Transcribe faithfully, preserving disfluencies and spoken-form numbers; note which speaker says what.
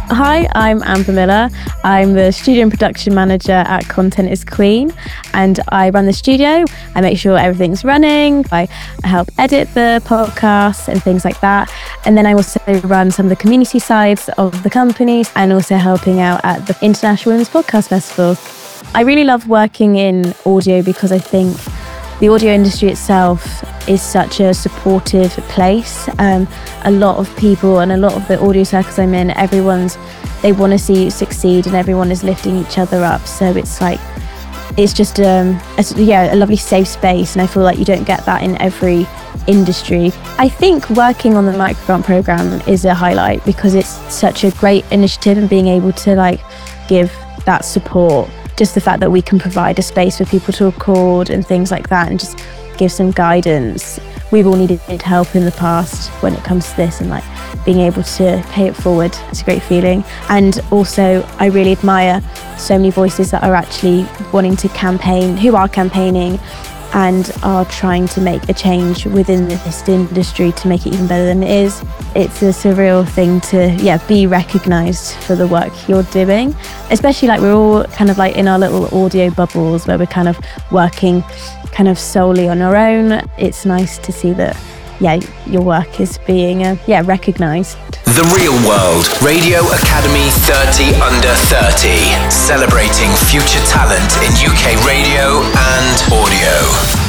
Speaker 1: Hi, I'm Amber Miller. I'm the studio and production manager at Content is Queen, and I run the studio. I make sure everything's running. I help edit the podcasts and things like that. And then I also run some of the community sides of the companies and also helping out at the International Women's Podcast Festival. I really love working in audio because I think the audio industry itself is such a supportive place. Um, a lot of people and a lot of the audio circles I'm in, everyone's, they want to see you succeed and everyone is lifting each other up. So it's like, it's just um, a, yeah, a lovely safe space. And I feel like you don't get that in every industry. I think working on the microgrant program is a highlight because it's such a great initiative and being able to like give that support. Just the fact that we can provide a space for people to record and things like that and just give some guidance. We've all needed help in the past when it comes to this, and like being able to pay it forward, it's a great feeling. And also I really admire so many voices that are actually wanting to campaign, who are campaigning and are trying to make a change within this industry to make it even better than it is. It's a surreal thing to yeah be recognised for the work you're doing, especially like we're all kind of like in our little audio bubbles where we're kind of working kind of solely on our own. It's nice to see that yeah your work is being uh, yeah recognised.
Speaker 2: The Real World Radio Academy thirty under thirty, celebrating future talent in U K radio and audio.